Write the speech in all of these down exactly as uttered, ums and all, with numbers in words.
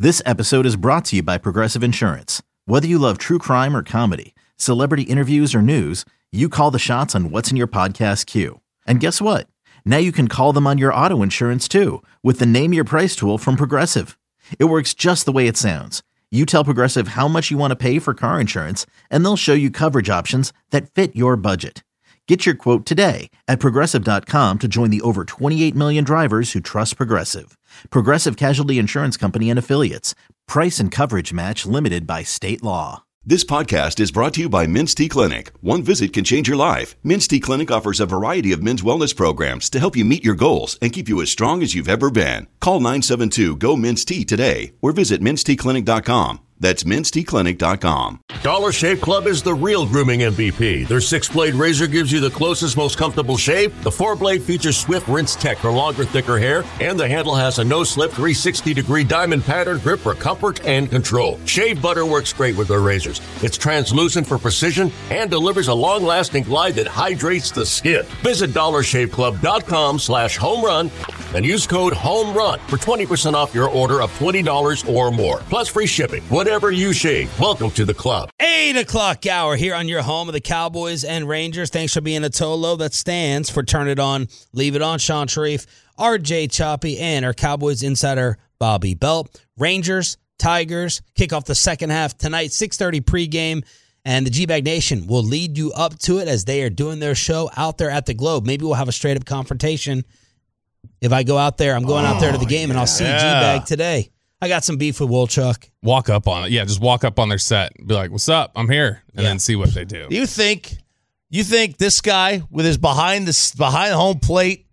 This episode is brought to you by Progressive Insurance. Whether you love true crime or comedy, celebrity interviews or news, you call the shots on what's in your podcast queue. And guess what? Now you can call them on your auto insurance too with the Name Your Price tool from Progressive. It works just the way it sounds. You tell Progressive how much you want to pay for car insurance, and they'll show you coverage options that fit your budget. Get your quote today at Progressive dot com to join the over twenty-eight million drivers who trust Progressive. Progressive Casualty Insurance Company and Affiliates. Price and coverage match limited by state law. This podcast is brought to you by Men's T Clinic. One visit can change your life. Men's T Clinic offers a variety of men's wellness programs to help you meet your goals and keep you as strong as you've ever been. Call nine seven two, G O, M E N S T today or visit mens t clinic dot com. That's mens t clinic dot com. Dollar Shave Club is the real grooming M V P. Their six-blade razor gives you the closest, most comfortable shave. The four-blade features Swift Rinse Tech for longer, thicker hair. And the handle has a no-slip three sixty degree diamond pattern grip for comfort and control. Shave butter works great with their razors. It's translucent for precision and delivers a long-lasting glide that hydrates the skin. Visit dollar shave club dot com slash home run and use code HOMERUN for twenty percent off your order of twenty dollars or more. Plus free shipping. Whatever you shave, welcome to the club. eight o'clock hour here on your home of the Cowboys and Rangers. Thanks for being a Tolo. That stands for Turn It On, Leave It On. Sean Sharif, R J Choppy, and our Cowboys insider, Bobby Belt. Rangers, Tigers, kick off the second half tonight, six thirty pregame. And the G-Bag Nation will lead you up to it as they are doing their show out there at the Globe. Maybe we'll have a straight-up confrontation. If I go out there, I'm going oh, out there to the game, yeah. and I'll see G-Bag today. I got some beef with Wolchuk. Walk up on it. Yeah, just walk up on their set. Be like, what's up? I'm here. And yeah. then see what they do. You think you think this guy with his behind the behind home plate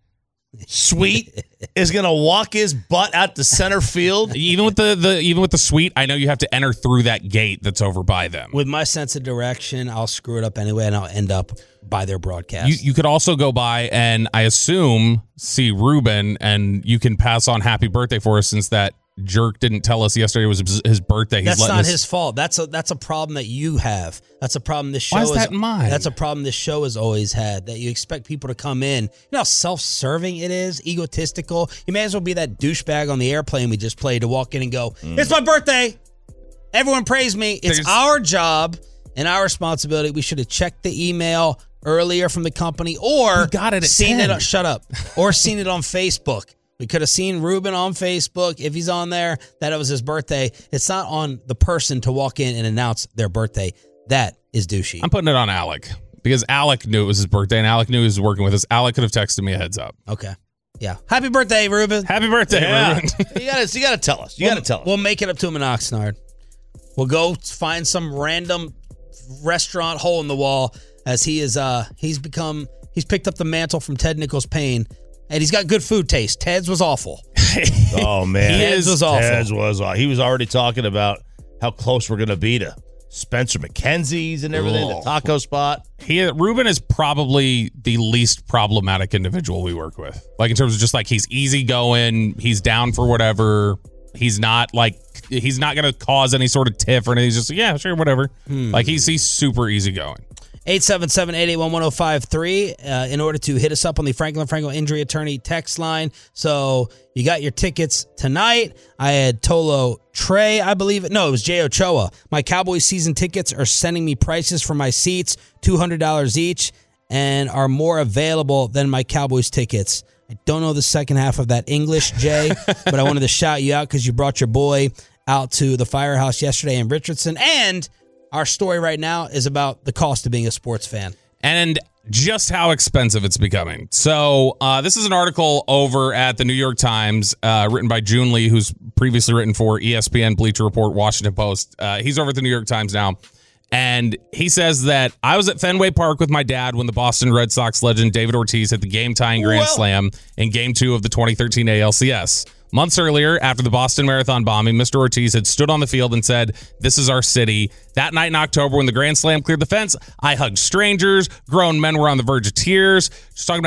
suite is going to walk his butt out to center field? Even with the, the even with the suite, I know you have to enter through that gate that's over by them. With my sense of direction, I'll screw it up anyway, and I'll end up by their broadcast. You, you could also go by and, I assume, see Ruben, and you can pass on happy birthday for us since that jerk didn't tell us yesterday was his birthday. He's that's not us... his fault. That's a that's a problem that you have. That's a problem this show Why is that is, mine? That's a problem this show has always had, that you expect people to come in. You know how self-serving it is, egotistical. You may as well be that douchebag on the airplane we just played to walk in and go, mm. it's my birthday. Everyone praise me. It's There's... our job and our responsibility. We should have checked the email earlier from the company or we got it at seen ten. it. Shut up. Or seen it on Facebook. We could have seen Ruben on Facebook, if he's on there, that it was his birthday. It's not on the person to walk in and announce their birthday. That is douchey. I'm putting it on Alec because Alec knew it was his birthday and Alec knew he was working with us. Alec could have texted me a heads up. Okay. Yeah. Happy birthday, Ruben. Happy birthday, yeah. Ruben. you got to you got to tell us. You we'll, got to tell us. We'll make it up to him in Oxnard. We'll go find some random restaurant hole in the wall as he is uh he's become he's picked up the mantle from Ted Nichols Payne. And he's got good food taste. Ted's was awful. Oh, man. Ted's was awful. Ted's was awful. He was already talking about how close we're going to be to Spencer McKenzie's and everything, oh. the taco spot. He Ruben is probably the least problematic individual we work with. Like, in terms of just, like, he's easygoing. He's down for whatever. He's not, like, he's not going to cause any sort of tiff or anything. He's just, yeah, sure, whatever. Hmm. Like, he's, he's super easygoing. eight seven seven, eight eight one, one oh five three uh, in order to hit us up on the Franklin Franco Injury Attorney text line. So you got your tickets tonight. I had Tolo Trey, I believe it. No, it was Jay Ochoa. My Cowboys season tickets are sending me prices for my seats, two hundred dollars each, and are more available than my Cowboys tickets. I don't know the second half of that English, Jay, but I wanted to shout you out because you brought your boy out to the Firehouse yesterday in Richardson. And our story right now is about the cost of being a sports fan. And just how expensive it's becoming. So uh, this is an article over at the New York Times uh, written by June Lee, who's previously written for E S P N, Bleacher Report, Washington Post. Uh, he's over at the New York Times now. And he says that I was at Fenway Park with my dad when the Boston Red Sox legend David Ortiz hit the game-tying grand well. slam in Game two of the twenty thirteen A L C S. Months earlier, after the Boston Marathon bombing, Mister Ortiz had stood on the field and said, "This is our city." That night in October, when the Grand Slam cleared the fence, I hugged strangers. Grown men were on the verge of tears. Just talking about how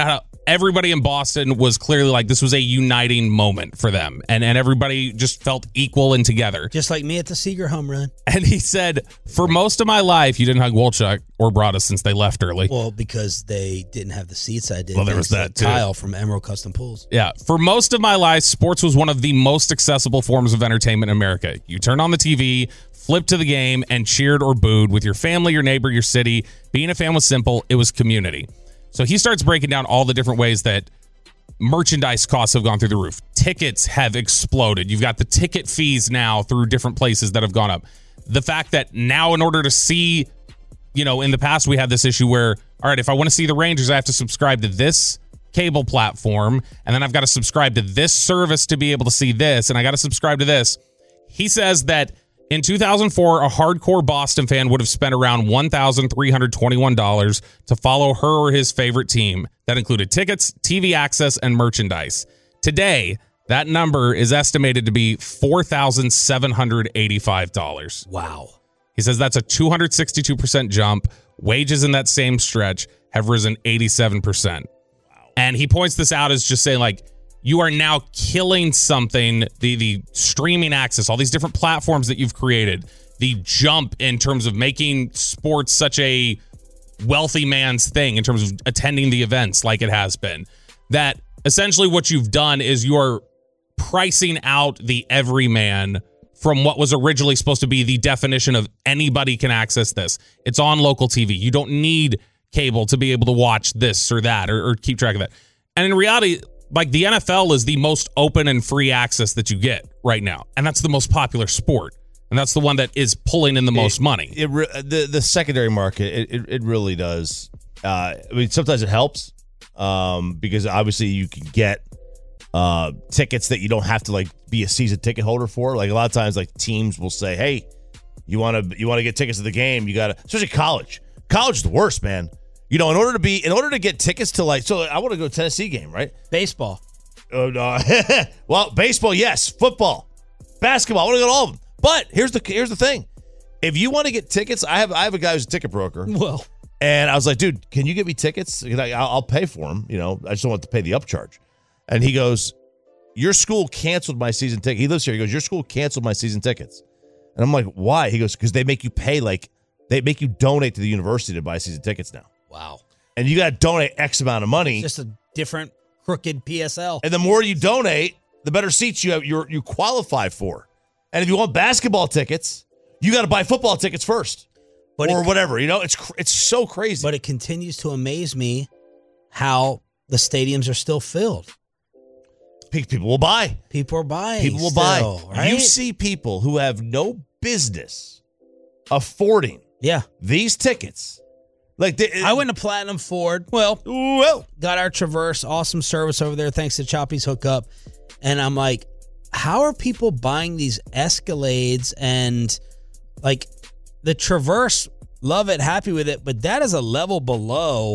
everybody in Boston was clearly like this was a uniting moment for them. And, and everybody just felt equal and together. Just like me at the Seager home run. And he said, for most of my life, you didn't hug Wolchuk or Brada since they left early. Well, because they didn't have the seats I did. Well, there was that, too. Kyle from Emerald Custom Pools. Yeah. For most of my life, sports was one of the most accessible forms of entertainment in America. You turned on the T V, flipped to the game, and cheered or booed with your family, your neighbor, your city. Being a fan was simple. It was community. So he starts breaking down all the different ways that merchandise costs have gone through the roof. Tickets have exploded. You've got the ticket fees now through different places that have gone up. The fact that now in order to see, you know, in the past we had this issue where, all right, if I want to see the Rangers, I have to subscribe to this cable platform, and then I've got to subscribe to this service to be able to see this, and I got to subscribe to this. He says that in two thousand four, a hardcore Boston fan would have spent around one thousand three hundred twenty-one dollars to follow her or his favorite team. That included tickets, T V access, and merchandise. Today, that number is estimated to be four thousand seven hundred eighty-five dollars. Wow. He says that's a two hundred sixty-two percent jump. Wages in that same stretch have risen eighty-seven percent. Wow. And he points this out as just saying, like, you are now killing something, the the streaming access, all these different platforms that you've created, the jump in terms of making sports such a wealthy man's thing in terms of attending the events like it has been, that essentially what you've done is you're pricing out the everyman from what was originally supposed to be the definition of anybody can access this. It's on local T V. You don't need cable to be able to watch this or that or, or keep track of that. And in reality, like the N F L is the most open and free access that you get right now. And that's the most popular sport. And that's the one that is pulling in the most it, money. It re- the the secondary market, it it, it really does. Uh, I mean, sometimes it helps um, because obviously you can get uh, tickets that you don't have to like be a season ticket holder for. Like a lot of times, like teams will say, "Hey, you want to you want to get tickets to the game? You got to." Especially college. College is the worst, man. You know, in order to be, in order to get tickets to like, so I want to go to a Tennessee game, right? Baseball. Oh, no. Well, baseball, yes. Football, basketball. I want to go to all of them. But here's the here's the thing: if you want to get tickets, I have I have a guy who's a ticket broker. Well, and I was like, dude, can you get me tickets? I, I'll pay for them. You know, I just don't want to pay the upcharge. And he goes, your school canceled my season ticket. He lives here. He goes, your school canceled my season tickets. And I'm like, why? He goes, because they make you pay like they make you donate to the university to buy season tickets now. Wow. And you got to donate X amount of money. It's just a different crooked P S L. And the more you donate, the better seats you have, you're, you qualify for. And if you want basketball tickets, you got to buy football tickets first, but or it, whatever. You know, it's it's so crazy. But it continues to amaze me how the stadiums are still filled. People will buy. People are buying. People will still, buy. Right? You see people who have no business affording yeah. these tickets. Like they, I went to Platinum Ford. Well, well, got our Traverse. Awesome service over there. Thanks to Choppy's hookup. And I'm like, how are people buying these Escalades and like the Traverse? Love it, happy with it, but that is a level below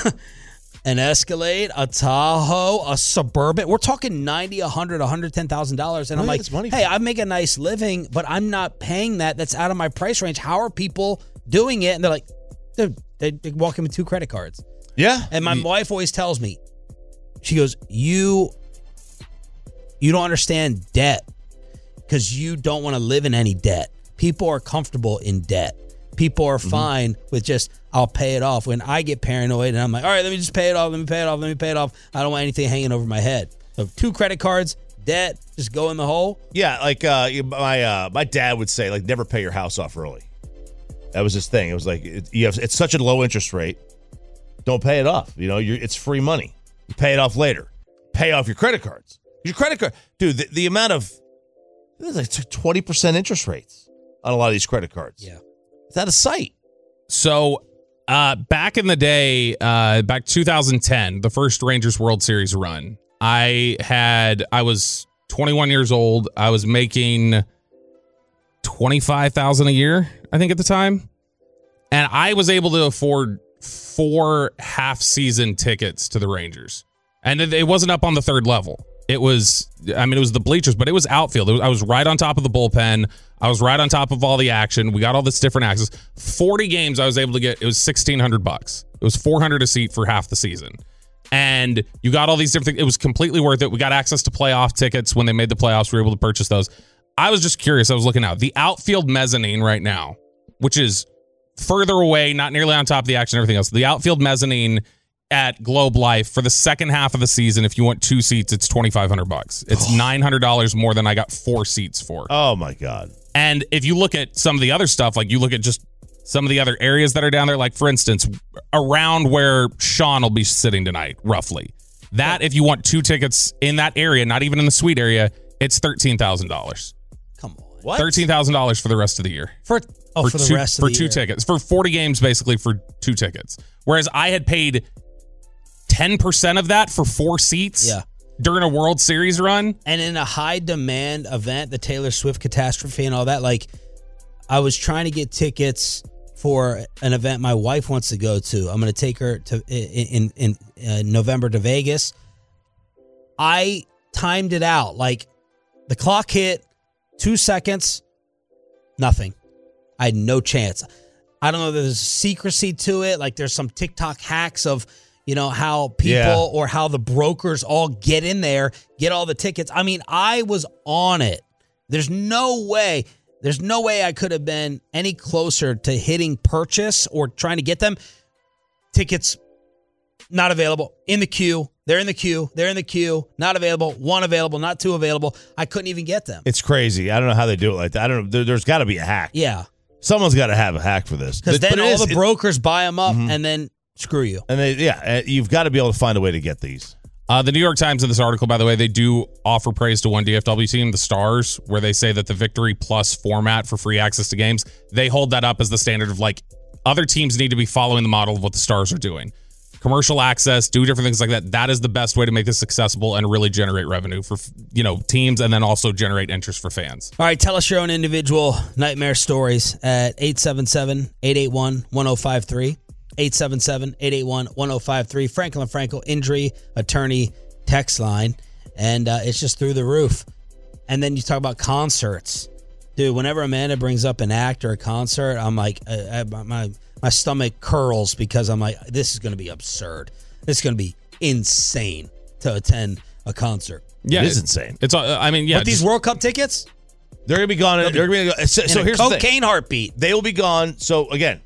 an Escalade, a Tahoe, a Suburban. We're talking ninety, one hundred, one hundred ten thousand dollars, and I'm like, hey, I make a nice living, but I'm not paying that. That's out of my price range. How are people doing it? And they're like, dude, they, they walk in with two credit cards. Yeah, and my you, wife always tells me, she goes, you. You don't understand debt because you don't want to live in any debt. People are comfortable in debt. People are mm-hmm. fine with just, I'll pay it off. When I get paranoid and I'm like, all right, let me just pay it off. Let me pay it off. Let me pay it off. I don't want anything hanging over my head. So two credit cards, debt, just go in the hole. Yeah, like uh, my uh, my dad would say, like, never pay your house off early. That was his thing. It was like, it, you have, it's such a low interest rate. Don't pay it off. You know, you're, it's free money. You pay it off later. Pay off your credit cards. Your credit card, dude, the, the amount of, there's like twenty percent interest rates on a lot of these credit cards. Yeah. It's out of sight. So uh, back in the day, uh, back two thousand ten, the first Rangers World Series run, I had, I was twenty-one years old. I was making twenty-five thousand dollars a year, I think at the time. And I was able to afford four half season tickets to the Rangers. And it, it wasn't up on the third level. It was, I mean, it was the bleachers, but it was outfield. It was, I was right on top of the bullpen. I was right on top of all the action. We got all this different access. forty games I was able to get, it was sixteen hundred bucks. It was four hundred a seat for half the season. And you got all these different things. It was completely worth it. We got access to playoff tickets when they made the playoffs. We were able to purchase those. I was just curious. I was looking out. The outfield mezzanine right now, which is further away, not nearly on top of the action and everything else. The outfield mezzanine at Globe Life for the second half of the season, if you want two seats, it's twenty-five hundred bucks. It's nine hundred dollars more than I got four seats for. Oh, my God. And if you look at some of the other stuff, like you look at just some of the other areas that are down there, like, for instance, around where Sean will be sitting tonight, roughly. That, if you want two tickets in that area, not even in the suite area, it's thirteen thousand dollars. Come on. What? thirteen thousand dollars for the rest of the year. For oh, for, for the two, rest of for the two year. tickets. For forty games, basically, for two tickets. Whereas I had paid ten percent of that for four seats Yeah. during a World Series run. And in a high demand event, the Taylor Swift catastrophe and all that, like, I was trying to get tickets for an event my wife wants to go to. I'm going to take her to in in, in uh, November to Vegas. I timed it out. Like, the clock hit two seconds, nothing. I had no chance. I don't know if there's secrecy to it. Like, there's some TikTok hacks of, you know, how people Yeah. or how the brokers all get in there, get all the tickets. I mean, I was on it. There's no way. There's no way I could have been any closer to hitting purchase or trying to get them. Tickets not available. In the queue. They're in the queue. They're in the queue. Not available. One available. Not two available. I couldn't even get them. It's crazy. I don't know how they do it like that. I don't know. There, there's got to be a hack. Yeah. Someone's got to have a hack for this. Because But then it all is- the it- brokers buy them up and then screw you. And they, yeah, uh, you've got to be able to find a way to get these. Uh, the New York Times in this article, by the way, they do offer praise to one D F W team, the Stars, where they say that the Victory Plus format for free access to games, they hold that up as the standard of, like, other teams need to be following the model of what the Stars are doing. Commercial access, do different things like that. That is the best way to make this accessible and really generate revenue for, you know, teams, and then also generate interest for fans. All right, tell us your own individual nightmare stories at eight seven seven, eight eight one, one oh five three. eight seven seven, eight eight one, one oh five three. Franklin Frankel Injury Attorney text line. And uh, it's just through the roof. And then you talk about concerts. Dude, whenever Amanda brings up an act or a concert, I'm like, uh, I, my my stomach curls because I'm like, this is going to be absurd. This is going to be insane to attend a concert. Yeah, It is it- insane. It's, uh, I mean, yeah. But these just- World Cup tickets? They're going to be gone. They're going to go. So, so in a here's the thing. cocaine heartbeat. They will be gone. So again,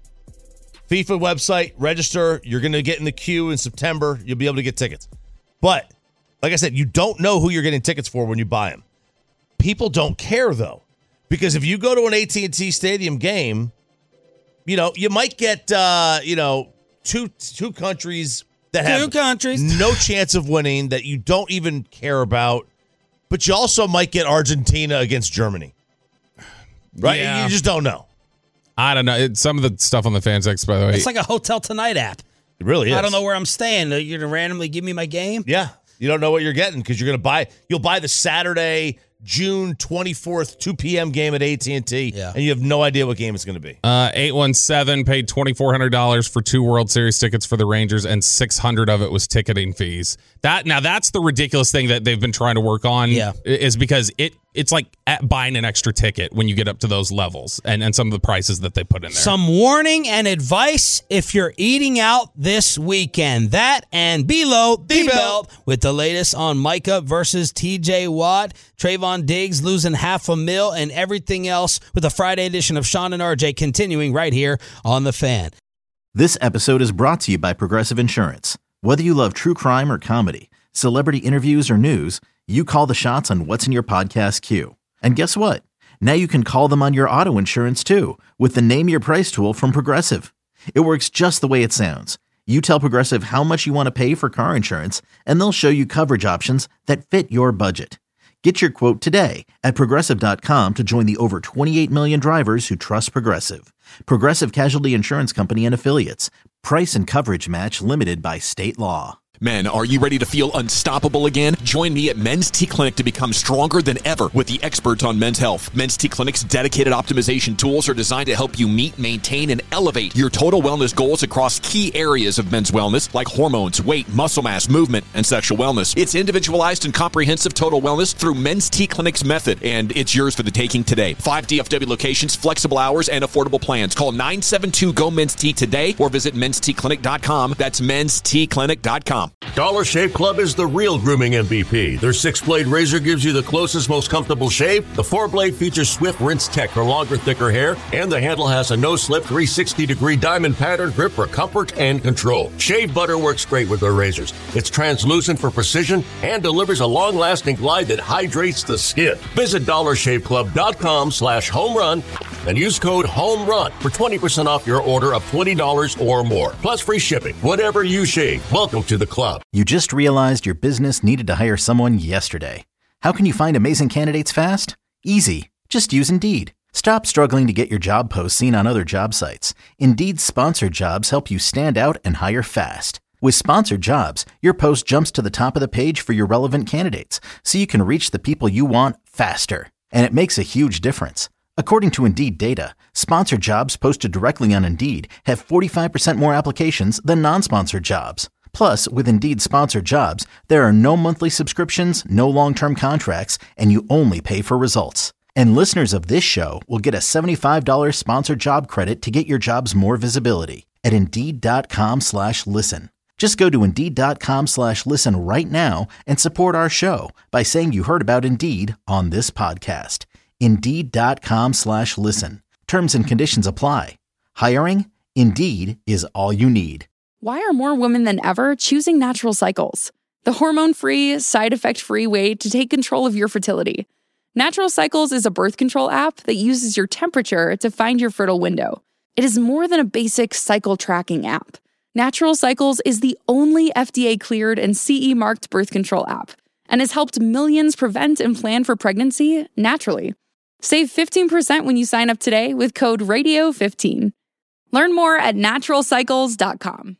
FIFA website, register. You're going to get in the queue in September. You'll be able to get tickets. But like I said, you don't know who you're getting tickets for when you buy them. People don't care though, because if you go to an A T and T Stadium game, you know you might get uh, you know two two countries that have Two countries. no chance of winning that you don't even care about, but you also might get Argentina against Germany. Right? Yeah. You just don't know. I don't know. It, some of the stuff on the fan text, by the way. It's like a Hotel Tonight app. It really is. I don't know where I'm staying. You're going to randomly give me my game? Yeah. You don't know what you're getting because you're going to buy, you'll buy the Saturday, June twenty-fourth, two p.m. game at A T and T, Yeah. and you have no idea what game it's going to be. Uh, eight one seven paid twenty-four hundred dollars for two World Series tickets for the Rangers, and six hundred dollars of it was ticketing fees. That Now, that's the ridiculous thing that they've been trying to work on, Yeah. is because it it's like at buying an extra ticket when you get up to those levels and, and some of the prices that they put in there. Some warning and advice if you're eating out this weekend. That and below the belt with the latest on Micah versus T J Watt. Trayvon Diggs losing half a mil and everything else with a Friday edition of Sean and R J continuing right here on The Fan. This episode is brought to you by Progressive Insurance. Whether you love true crime or comedy, celebrity interviews or news, you call the shots on what's in your podcast queue. And guess what? Now you can call them on your auto insurance too with the Name Your Price tool from Progressive. It works just the way it sounds. You tell Progressive how much you want to pay for car insurance, and they'll show you coverage options that fit your budget. Get your quote today at Progressive dot com to join the over twenty-eight million drivers who trust Progressive. Progressive Casualty Insurance Company and Affiliates. Price and coverage match limited by state law. Men, are you ready to feel unstoppable again? Join me at Men's T Clinic to become stronger than ever with the experts on men's health. Men's T Clinic's dedicated optimization tools are designed to help you meet, maintain, and elevate your total wellness goals across key areas of men's wellness like hormones, weight, muscle mass, movement, and sexual wellness. It's individualized and comprehensive total wellness through Men's T Clinic's method, and it's yours for the taking today. Five D F W locations, flexible hours, and affordable plans. Call nine seven two, G O, Men's T today or visit mens t clinic dot com. That's mens t clinic dot com. com. Dollar Shave Club is the real grooming M V P. Their six-blade razor gives you the closest, most comfortable shave. The four-blade features Swift Rinse Tech for longer, thicker hair, and the handle has a no-slip three hundred sixty degree diamond pattern grip for comfort and control. Shave butter works great with their razors. It's translucent for precision and delivers a long-lasting glide that hydrates the skin. Visit dollar shave club dot com slash home run and use code HOMERUN for twenty percent off your order of twenty dollars or more. Plus free shipping. Whatever you shave, welcome to the club. You just realized your business needed to hire someone yesterday. How can you find amazing candidates fast? Easy. Just use Indeed. Stop struggling to get your job posts seen on other job sites. Indeed's sponsored jobs help you stand out and hire fast. With sponsored jobs, your post jumps to the top of the page for your relevant candidates, so you can reach the people you want faster. And it makes a huge difference. According to Indeed data, sponsored jobs posted directly on Indeed have forty-five percent more applications than non-sponsored jobs. Plus, with Indeed sponsored jobs, there are no monthly subscriptions, no long-term contracts, and you only pay for results. And listeners of this show will get a seventy-five dollars sponsored job credit to get your jobs more visibility at Indeed.com slash listen. Just go to Indeed.com slash listen right now and support our show by saying you heard about Indeed on this podcast. Indeed.com slash listen. Terms and conditions apply. Hiring? Indeed is all you need. Why are more women than ever choosing Natural Cycles? The hormone-free, side-effect-free way to take control of your fertility. Natural Cycles is a birth control app that uses your temperature to find your fertile window. It is more than a basic cycle tracking app. Natural Cycles is the only F D A-cleared and C E-marked birth control app and has helped millions prevent and plan for pregnancy naturally. Save fifteen percent when you sign up today with code radio fifteen. Learn more at natural cycles dot com.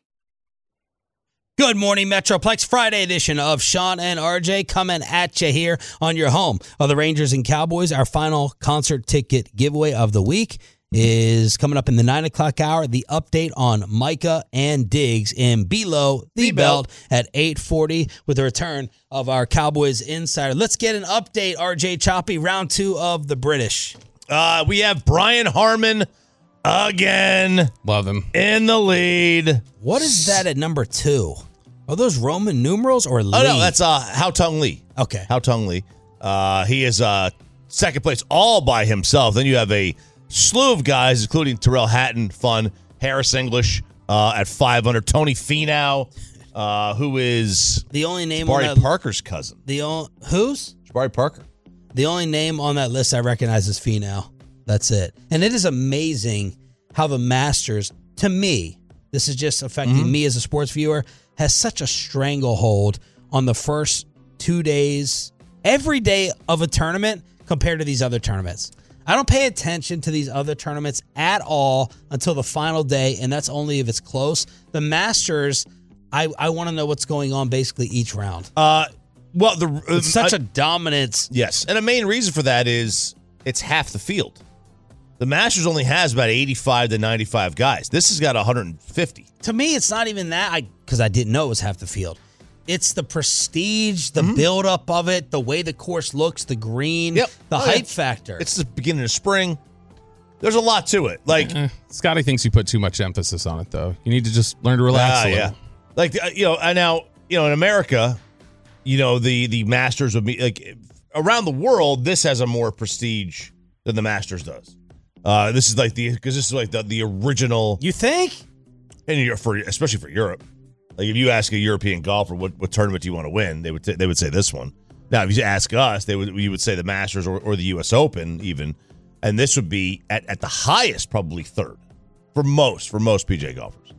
Good morning, Metroplex. Friday edition of Sean and R J coming at you here on your home of the Rangers and Cowboys. Our final concert ticket giveaway of the week is coming up in the nine o'clock hour. The update on Micah and Diggs in Below the, the Belt. Belt at eight forty with the return of our Cowboys insider. Let's get an update, R J Choppy, round two of the British. Uh, we have Brian Harmon again. Love him. In the lead. What is that at number two? Are those Roman numerals or Lee? Oh, no, that's uh, Hao Tung Lee. Okay. Hao Tung Lee. Uh, he is uh, second place all by himself. Then you have a slew of guys, including Terrell Hatton, fun, Harris English uh, at five hundred, Tony Finau, uh, who is the only name Jabari on that, Parker's cousin. The only, who's? Jabari Parker. The only name on that list I recognize is Finau. That's it. And it is amazing how the Masters, to me, this is just affecting mm-hmm. me as a sports viewer, has such a stranglehold on the first two days, every day of a tournament compared to these other tournaments. I don't pay attention to these other tournaments at all until the final day, and that's only if it's close. The Masters, I, I want to know what's going on basically each round. Uh, well, the uh, it's such uh, a dominance. Yes, and a main reason for that is it's half the field. The Masters only has about eighty-five to ninety-five guys. This has got one hundred fifty. To me, it's not even that, I because I didn't know it was half the field. It's the prestige, the mm-hmm. buildup of it, the way the course looks, the green, yep. the oh, hype yeah. factor. It's the beginning of spring. There's a lot to it. Like eh, Scotty thinks you put too much emphasis on it, though. You need to just learn to relax uh, a little. Yeah. Like, you know, and now, you know, in America, you know, the, the Masters would be, like, around the world, this has a more prestige than the Masters does. Uh, this is like the, because this is like the, the original. You think? And for especially for Europe. Like, if you ask a European golfer what, what tournament do you want to win, they would t- they would say this one. Now, if you ask us, they would you would say the Masters or, or the U S Open even, and this would be at, at the highest probably third for most for most P G A golfers.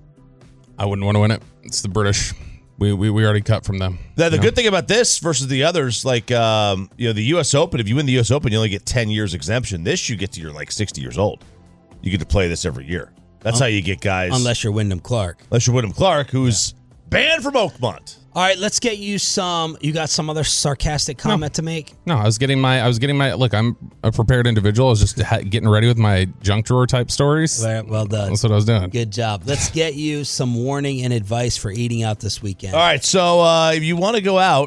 I wouldn't want to win it. It's the British. We we, we already cut from them. The, the good thing about this versus the others, like um, you know, the U S Open. If you win the U S Open, you only get ten years exemption. This you get to you're like sixty years old. You get to play this every year. That's um, how you get guys. Unless you're Wyndham Clark. Unless you're Wyndham Clark, who's yeah. banned from Oakmont. All right, let's get you some. You got some other sarcastic comment no. to make? No, I was getting my. I was getting my. Look, I'm a prepared individual. I was just ha- getting ready with my junk drawer type stories. Well, well done. That's what I was doing. Good job. Let's get you some warning and advice for eating out this weekend. All right, so uh, if you want to go out,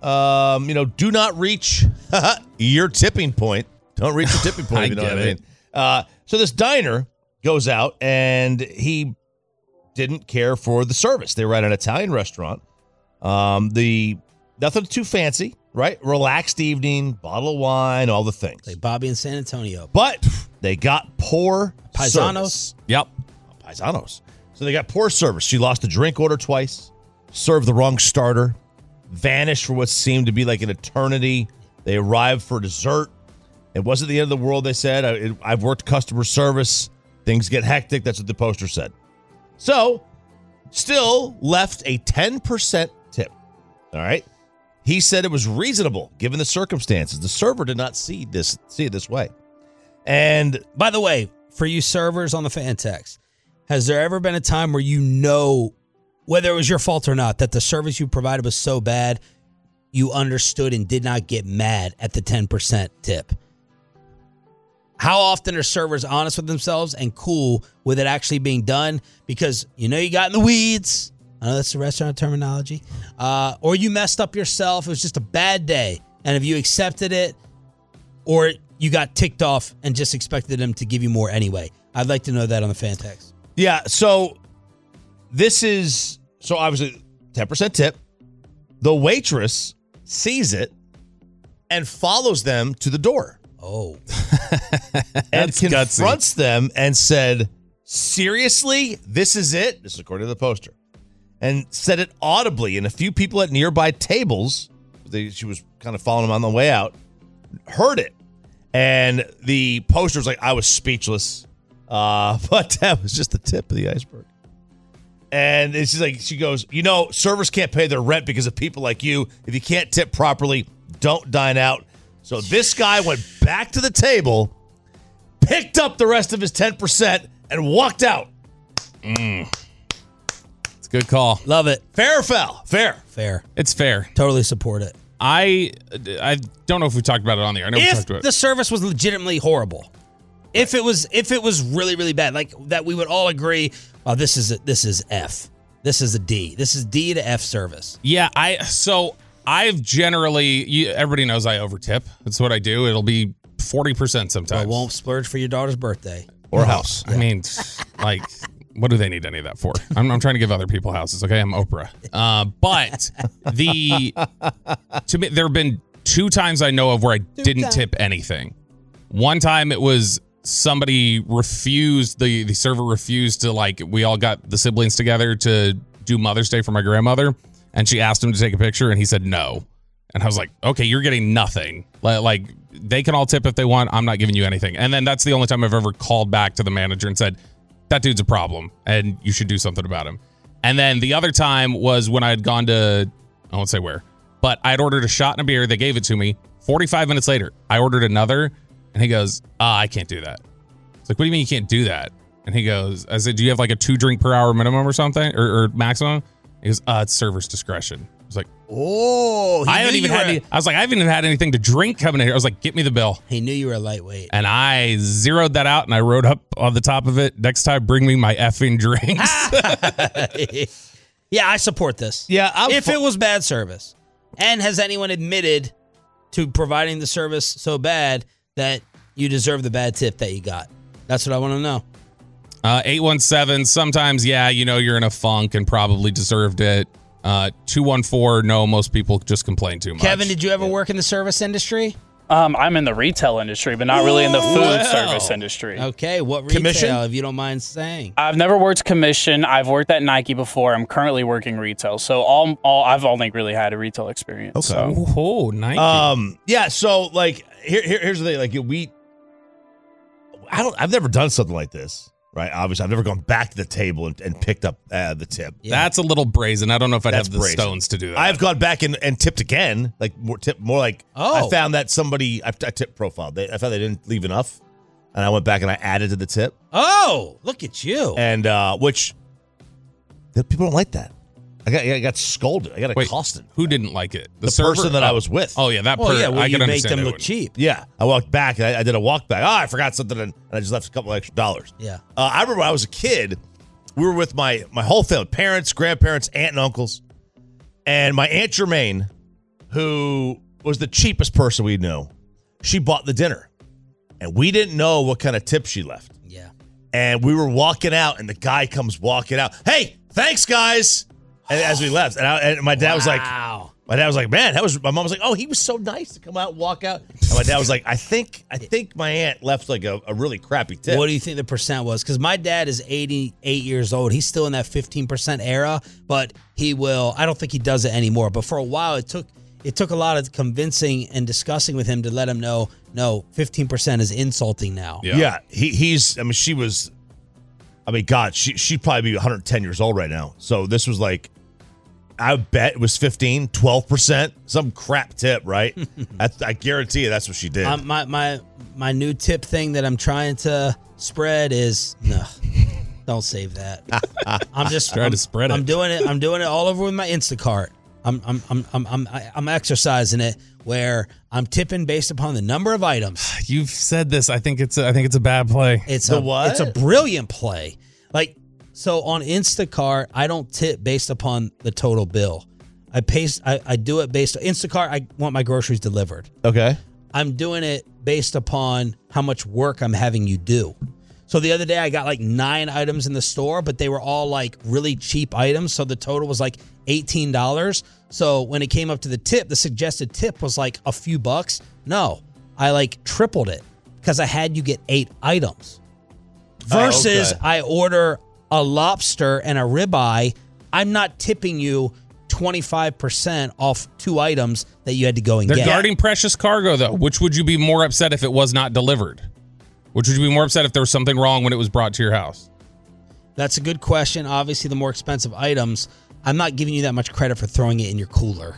um, you know, do not reach your tipping point. Don't reach your tipping point. I if you know get what I mean. it. Uh, so this diner goes out and he didn't care for the service. They were at an Italian restaurant. Um, the nothing too fancy, right? Relaxed evening, bottle of wine, all the things. Like Bobby in San Antonio. But they got poor Paisanos. service. Yep. Paisanos. So they got poor service. She lost a drink order twice, served the wrong starter, vanished for what seemed to be like an eternity. They arrived for dessert. It wasn't the end of the world, they said. I, it, I've worked customer service. Things get hectic. That's what the poster said. So, still left a ten percent tip. All right. He said it was reasonable given the circumstances. The server did not see this see it this way. And by the way, for you servers on the fan text, has there ever been a time where you know, whether it was your fault or not, that the service you provided was so bad you understood and did not get mad at the ten percent tip? How often are servers honest with themselves and cool with it actually being done? Because you know you got in the weeds. I know that's the restaurant terminology. Uh, or you messed up yourself. It was just a bad day. And if you accepted it, or you got ticked off and just expected them to give you more anyway. I'd like to know that on the fan text. yeah, so this is, so obviously ten percent tip. The waitress sees it and follows them to the door. Oh. and That's confronts gutsy. them and said, seriously, this is it? This is according to the poster. And said it audibly, and a few people at nearby tables, they, she was kind of following them on the way out, heard it. And the poster was like, I was speechless. Uh, but that was just the tip of the iceberg. And it's just like, she goes, you know, servers can't pay their rent because of people like you. If you can't tip properly, don't dine out. So this guy went back to the table, picked up the rest of his ten percent, and walked out. Mm. It's a good call. Love it. Fair or foul? Fair. Fair. It's fair. Totally support it. I I don't know if we talked about it on the air. I know we If talked about it. the service was legitimately horrible, if it was if it was really really bad, like that, we would all agree, oh, this is a, this is F, this is a D, this is D to F service. Yeah, I so I've generally you, everybody knows I overtip. That's what I do. It'll be forty percent sometimes. Well, won't splurge for your daughter's birthday or a house. I mean, like, what do they need any of that for? I'm, I'm trying to give other people houses. Okay, I'm Oprah. Uh, but the to me, there have been two times I know of where I didn't times. tip anything. One time it was somebody refused the the server refused to, like, we all got the siblings together to do Mother's Day for my grandmother, and she asked him to take a picture, and he said no. And I was like, okay, you're getting nothing. Like, like they can all tip if they want. I'm not giving you anything. And then that's the only time I've ever called back to the manager and said, that dude's a problem, and you should do something about him. And then the other time was when I had gone to, I won't say where, but I had ordered a shot and a beer. They gave it to me. forty-five minutes later, I ordered another, and he goes, ah, I can't do that. It's like, what do you mean you can't do that? And he goes, I said, do you have like a two drink per hour minimum or something, or, or maximum? He goes, uh, it's server's discretion. I was like, oh, I haven't even had any, I was like, I haven't even had anything to drink coming in here. I was like, get me the bill. He knew you were a lightweight. And I zeroed that out, and I wrote up on the top of it, next time, bring me my effing drinks. Yeah, I support this. Yeah, I'm if fu- it was bad service. And has anyone admitted to providing the service so bad that you deserve the bad tip that you got? That's what I want to know. Uh, eight one seven, sometimes, yeah, you know, you're in a funk and probably deserved it. Uh, two one four, no, most people just complain too much. Kevin, did you ever work in the service industry? Um, I'm in the retail industry, but not really in the food Well. service industry. Okay, what retail, Commission? if you don't mind saying? I've never worked commission. I've worked at Nike before. I'm currently working retail. So all, all I've only really had a retail experience. Okay. So. Oh, Nike. Um, yeah, so like here, here here's the thing. Like we I don't I've never done something like this. Right, obviously, I've never gone back to the table and, and picked up uh, the tip. Yeah. That's a little brazen. I don't know if I'd That's have the brazen. stones to do that. I've gone back and, and tipped again, like more tip, more like Oh. I found that somebody I, I tipped profile. They, I found they didn't leave enough, and I went back and I added to the tip, Oh, look at you. and uh, which the people don't like that. I got I got scolded. I got Wait, accosted. who didn't like it? The, server? person that Oh. I was with. Oh, yeah, that well, person. yeah, well, I you can make understand them that look one. cheap. Yeah, I walked back. And I, I did a walk back. Oh, I forgot something, and I just left a couple extra dollars. Yeah. Uh, I remember when I was a kid, we were with my my whole family, parents, grandparents, aunt and uncles, and my Aunt Germaine, who was the cheapest person we knew. She bought the dinner, and we didn't know what kind of tip she left. Yeah. And we were walking out, and the guy comes walking out. Hey, thanks, guys. and as we left, and, I, and my dad was like, Wow. my dad was like, man, that was. My mom was like, oh, he was so nice to come out and walk out. And my dad was like, I think, I think my aunt left like a, a really crappy tip. What do you think the percent was? Because my dad is eighty-eight years old. He's still in that fifteen percent era, but he will. I don't think he does it anymore. But for a while, it took it took a lot of convincing and discussing with him to let him know, no, fifteen percent is insulting now. Yeah. Yeah, he, he's. I mean, she was. I mean, God, she she'd probably be one hundred ten years old right now. So this was like, I bet it was fifteen, twelve percent, some crap tip, right? I, I guarantee you that's what she did. Um, my my my new tip thing that I'm trying to spread is no, don't save that. I'm just Try I'm, to spread it. I'm doing it. I'm doing it all over with my Instacart. I'm I'm I'm I'm I'm I'm exercising it where I'm tipping based upon the number of items. You've said this. I think it's. A, I think it's a bad play. It's The a what? It's a brilliant play. Like so on Instacart, I don't tip based upon the total bill. I paste. I, I do it based on Instacart. I want my groceries delivered. okay. I'm doing it based upon how much work I'm having you do. So the other day I got like nine items in the store, but they were all like really cheap items. So the total was like eighteen dollars. So when it came up to the tip, the suggested tip was like a few bucks. No, I like tripled it because I had you get eight items. Versus Oh, okay. I order a lobster and a ribeye. I'm not tipping you twenty-five percent off two items that you had to go and They're get. guarding precious cargo, though. Which would you be more upset if it was not delivered? Which would you be more upset if there was something wrong when it was brought to your house? That's a good question. Obviously, the more expensive items, I'm not giving you that much credit for throwing it in your cooler.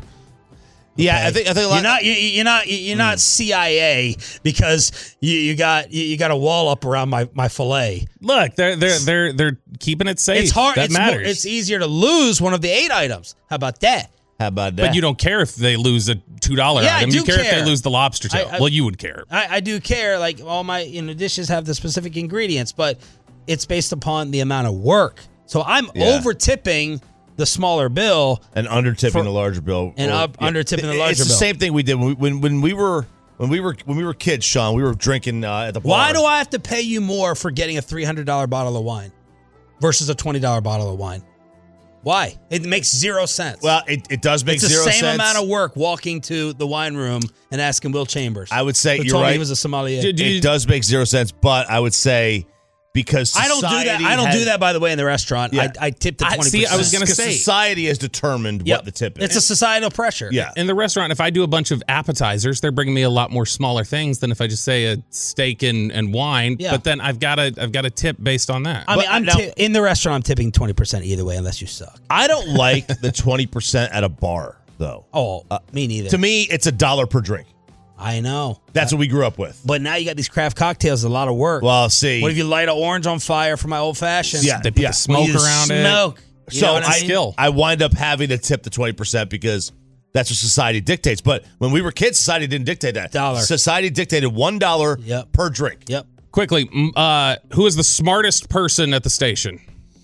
Yeah, Okay? I think I think a lot. You're not you- you're not you're not C I A because you, you got you, you got a wall up around my, my fillet. Look, they're they're they're they're keeping it safe. It's hard. That it's matters. More, it's easier to lose one of the eight items. How about that? How about that? But you don't care if they lose a two dollar Yeah, I item. do You care, if care. they lose the lobster tail. I- I- well, you would care. I, I do care. Like all my you know dishes have the specific ingredients, but it's based upon the amount of work. So I'm Yeah. over tipping the smaller bill. and under tipping For- the larger bill, and up- under tipping the larger It's the bill. same thing we did when we, when when we were when we were when we were kids, Sean. We were drinking uh, at the bar. Why do I have to pay you more for getting a three hundred dollars bottle of wine versus a twenty dollars bottle of wine? Why? It makes zero sense. Well, it, it does make it's the zero same sense. amount of work walking to the wine room and asking Will Chambers. I would say who you're told me right. he was a sommelier. Did you- It does make zero sense, but I would say because I don't do that. society I don't has- do that, by the way, in the restaurant. Yeah. I, I tip the I- twenty see, percent. I was gonna because say- society has determined Yep. what the tip is. It's a societal pressure. yeah. In the restaurant, if I do a bunch of appetizers, they're bringing me a lot more smaller things than if I just say a steak and, and wine. Yeah. But then I've got a I've got a tip based on that. I mean, But I'm now- ti- in the restaurant. I'm tipping twenty percent either way, unless you suck. I don't like the twenty percent at a bar, though. Oh, me neither. To me, it's a dollar per drink. I know. That's what we grew up with. But now you got these craft cocktails. A lot of work. Well, see. What if you light an orange on fire for my old fashioned? Yeah, they put yeah. the smoke Well, you around smoke. it. You so know what I I, mean? skill. I wind up having to tip the twenty percent because that's what society dictates. But when we were kids, society didn't dictate that. Dollar. Society dictated one dollar Yep. per drink. Yep. Quickly, mm, uh, who is the smartest person at the station?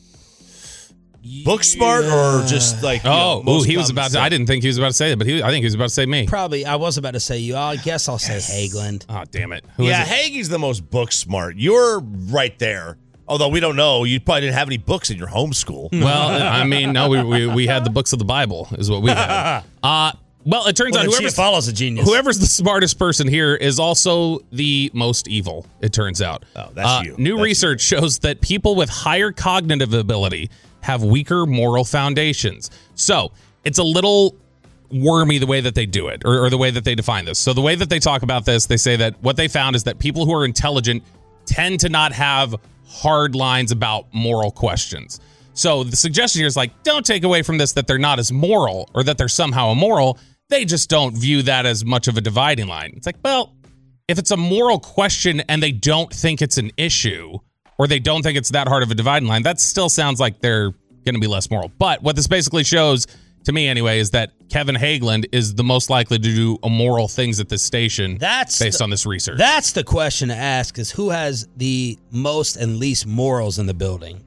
Book smart or just like you know, Oh, ooh, most he was common about to. sense? I didn't think he was about to say that, but he, I think he was about to say me. Probably. I was about to say you. I guess I'll say Hageland. Oh, damn it. Who is Yeah, it? Hagee's the most book smart. You're right there. Although we don't know, you probably didn't have any books in your homeschool. Well, I mean, no, we, we we had the books of the Bible, is what we had. Uh, well, it turns Well, out then whoever's, follows a genius. whoever's the smartest person here is also the most evil, it turns out. Oh, that's Uh, you. New That's research shows that people with higher cognitive ability have weaker moral foundations. So it's a little wormy the way that they do it, or, or the way that they define this. So the way that they talk about this, they say that what they found is that people who are intelligent tend to not have hard lines about moral questions. So the suggestion here is like, don't take away from this that they're not as moral or that they're somehow immoral. They just don't view that as much of a dividing line. It's like, well, if it's a moral question and they don't think it's an issue, or they don't think it's that hard of a dividing line, that still sounds like they're going to be less moral. But what this basically shows, to me anyway, is that Kevin Hageland is the most likely to do immoral things at this station That's based the- on this research. That's the question to ask: is who has the most and least morals in the building?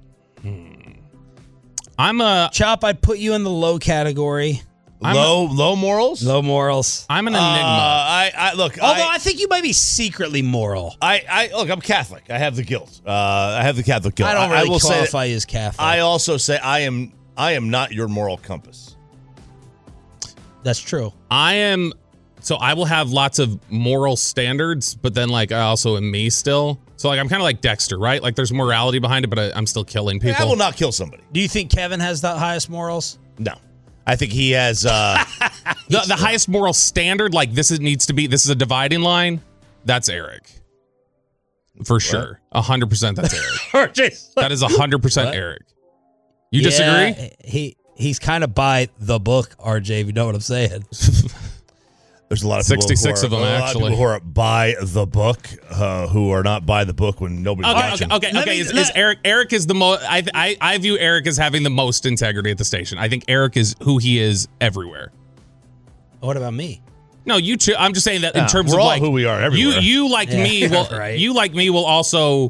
I'm a Chop, I'd put you in the low category. I'm low low morals? Low morals. I'm an Uh, enigma. I, I look. Although I, I think you might be secretly moral. I, I look. I'm Catholic. I have the guilt. Uh, I have the Catholic guilt. I don't really will say that qualify you as Catholic. I also say I am I am not your moral compass. That's true. I am. So I will have lots of moral standards, but then like I also am me still. So like I'm kind of like Dexter, right? Like there's morality behind it, but I, I'm still killing people. I will not kill somebody. Do you think Kevin has the highest morals? No. I think he has uh, the, the highest moral standard. Like this is, needs to be. This is a dividing line. That's Eric. For sure. A hundred percent. That's Eric. That is a hundred percent Eric. You yeah, disagree? He he's kind of by the book, R J. If you know what I'm saying. There's a lot of people sixty-six who are, of them, a lot actually. Of people who are by the book, uh, who are not by the book when nobody's Okay, watching. okay, okay. Let okay. me- Is, let- is Eric? Eric is the most. I, I I view Eric as having the most integrity at the station. I think Eric is who he is everywhere. What about me? No, you two. I'm just saying that in Yeah, terms we're of all like who we are everywhere. You you like Yeah, me will right. you like me will also